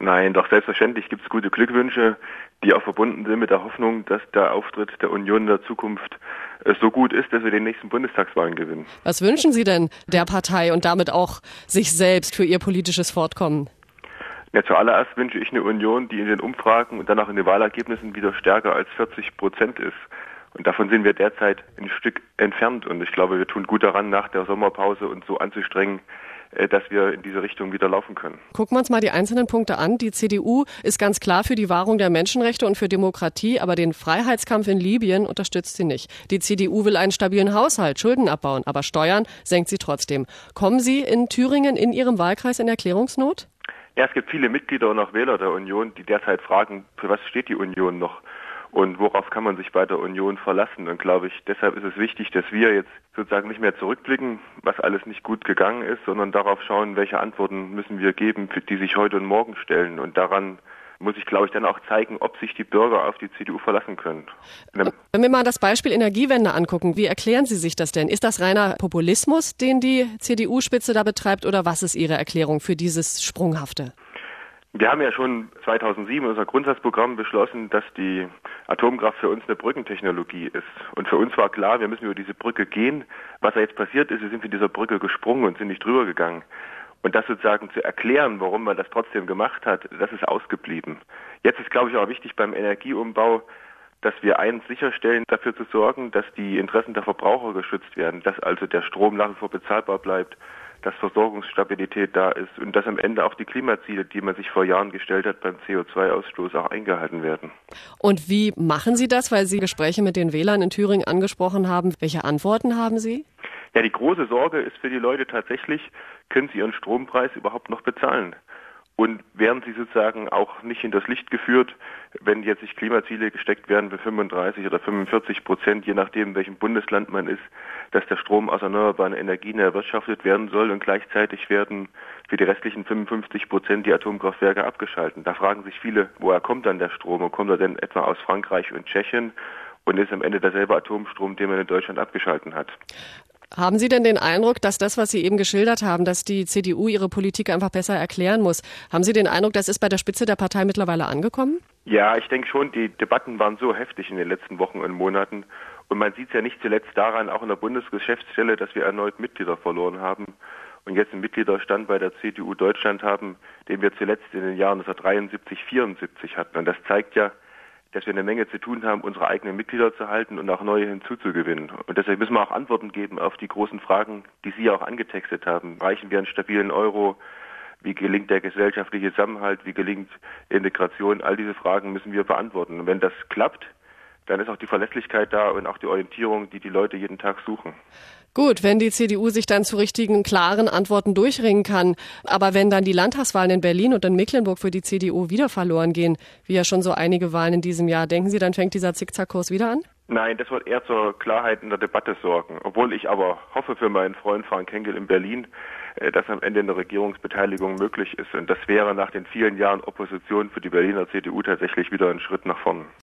Nein, doch selbstverständlich gibt es gute Glückwünsche, die auch verbunden sind mit der Hoffnung, dass der Auftritt der Union in der Zukunft so gut ist, dass wir den nächsten Bundestagswahlen gewinnen. Was wünschen Sie denn der Partei und damit auch sich selbst für Ihr politisches Fortkommen? Ja, zuallererst wünsche ich eine Union, die in den Umfragen und dann auch in den Wahlergebnissen wieder stärker als 40% ist. Und davon sind wir derzeit ein Stück entfernt. Und ich glaube, wir tun gut daran, nach der Sommerpause uns so anzustrengen, dass wir in diese Richtung wieder laufen können. Gucken wir uns mal die einzelnen Punkte an. Die CDU ist ganz klar für die Wahrung der Menschenrechte und für Demokratie, aber den Freiheitskampf in Libyen unterstützt sie nicht. Die CDU will einen stabilen Haushalt, Schulden abbauen, aber Steuern senkt sie trotzdem. Kommen Sie in Thüringen in Ihrem Wahlkreis in Erklärungsnot? Ja, es gibt viele Mitglieder und auch Wähler der Union, die derzeit fragen, für was steht die Union noch? Und worauf kann man sich bei der Union verlassen? Und glaube ich, deshalb ist es wichtig, dass wir jetzt sozusagen nicht mehr zurückblicken, was alles nicht gut gegangen ist, sondern darauf schauen, welche Antworten müssen wir geben, die sich heute und morgen stellen. Und daran muss ich, glaube ich, dann auch zeigen, ob sich die Bürger auf die CDU verlassen können. Wenn wir mal das Beispiel Energiewende angucken, wie erklären Sie sich das denn? Ist das reiner Populismus, den die CDU-Spitze da betreibt, oder was ist Ihre Erklärung für dieses Sprunghafte? Wir haben ja schon 2007 unser Grundsatzprogramm beschlossen, dass die Atomkraft für uns eine Brückentechnologie ist. Und für uns war klar, wir müssen über diese Brücke gehen. Was jetzt passiert ist, wir sind von dieser Brücke gesprungen und sind nicht drüber gegangen. Und das sozusagen zu erklären, warum man das trotzdem gemacht hat, das ist ausgeblieben. Jetzt ist, glaube ich, auch wichtig beim Energieumbau, dass wir eins sicherstellen, dafür zu sorgen, dass die Interessen der Verbraucher geschützt werden, dass also der Strom nach wie vor bezahlbar bleibt, dass Versorgungsstabilität da ist und dass am Ende auch die Klimaziele, die man sich vor Jahren gestellt hat beim CO2-Ausstoß, auch eingehalten werden. Und wie machen Sie das, weil Sie Gespräche mit den Wählern in Thüringen angesprochen haben? Welche Antworten haben Sie? Ja, die große Sorge ist für die Leute tatsächlich, können sie ihren Strompreis überhaupt noch bezahlen? Und werden sie sozusagen auch nicht in das Licht geführt, wenn jetzt sich Klimaziele gesteckt werden für 35 oder 45%, je nachdem, in welchem Bundesland man ist, dass der Strom aus erneuerbaren Energien erwirtschaftet werden soll und gleichzeitig werden für die restlichen 55% die Atomkraftwerke abgeschaltet. Da fragen sich viele, woher kommt dann der Strom? Und kommt er denn etwa aus Frankreich und Tschechien und ist am Ende derselbe Atomstrom, den man in Deutschland abgeschaltet hat? Haben Sie denn den Eindruck, dass das, was Sie eben geschildert haben, dass die CDU ihre Politik einfach besser erklären muss, haben Sie den Eindruck, das ist bei der Spitze der Partei mittlerweile angekommen? Ja, ich denke schon, die Debatten waren so heftig in den letzten Wochen und Monaten. Und man sieht es ja nicht zuletzt daran, auch in der Bundesgeschäftsstelle, dass wir erneut Mitglieder verloren haben und jetzt einen Mitgliederstand bei der CDU Deutschland haben, den wir zuletzt in den Jahren 1973, 74 hatten. Und das zeigt ja, dass wir eine Menge zu tun haben, unsere eigenen Mitglieder zu halten und auch neue hinzuzugewinnen. Und deshalb müssen wir auch Antworten geben auf die großen Fragen, die Sie auch angetextet haben. Erreichen wir einen stabilen Euro? Wie gelingt der gesellschaftliche Zusammenhalt? Wie gelingt Integration? All diese Fragen müssen wir beantworten. Und wenn das klappt, dann ist auch die Verlässlichkeit da und auch die Orientierung, die die Leute jeden Tag suchen. Gut, wenn die CDU sich dann zu richtigen, klaren Antworten durchringen kann. Aber wenn dann die Landtagswahlen in Berlin und in Mecklenburg für die CDU wieder verloren gehen, wie ja schon so einige Wahlen in diesem Jahr, denken Sie, dann fängt dieser Zickzackkurs wieder an? Nein, das wird eher zur Klarheit in der Debatte sorgen. Obwohl ich aber hoffe für meinen Freund Frank Henkel in Berlin, dass am Ende eine Regierungsbeteiligung möglich ist. Und das wäre nach den vielen Jahren Opposition für die Berliner CDU tatsächlich wieder ein Schritt nach vorn.